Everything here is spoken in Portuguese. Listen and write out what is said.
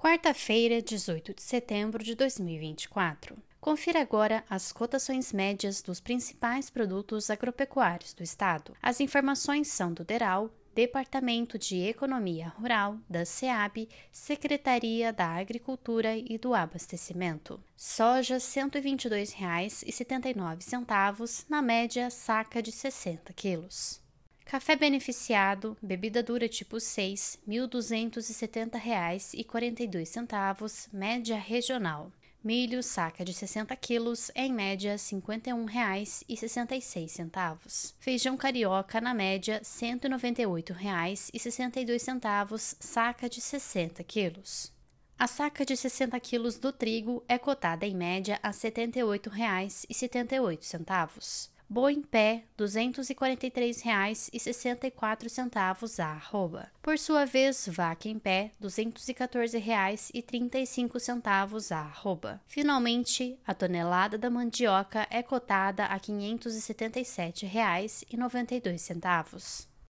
Quarta-feira, 18 de setembro de 2024. Confira agora as cotações médias dos principais produtos agropecuários do estado. As informações são do DERAL, Departamento de Economia Rural, da SEAB, Secretaria da Agricultura e do Abastecimento. Soja R$ 122,79, na média saca de 60 quilos. Café beneficiado, bebida dura tipo 6, R$ 1.270,42, média regional. Milho, saca de 60 quilos, em média R$ 51,66. Feijão carioca, na média R$ 198,62, saca de 60 quilos. A saca de 60 quilos do trigo é cotada em média a R$ 78,78. Boi em pé, R$ 243,64 a arroba. Por sua vez, vaca em pé, R$ 214,35 a arroba. Finalmente, a tonelada da mandioca é cotada a R$ 577,92.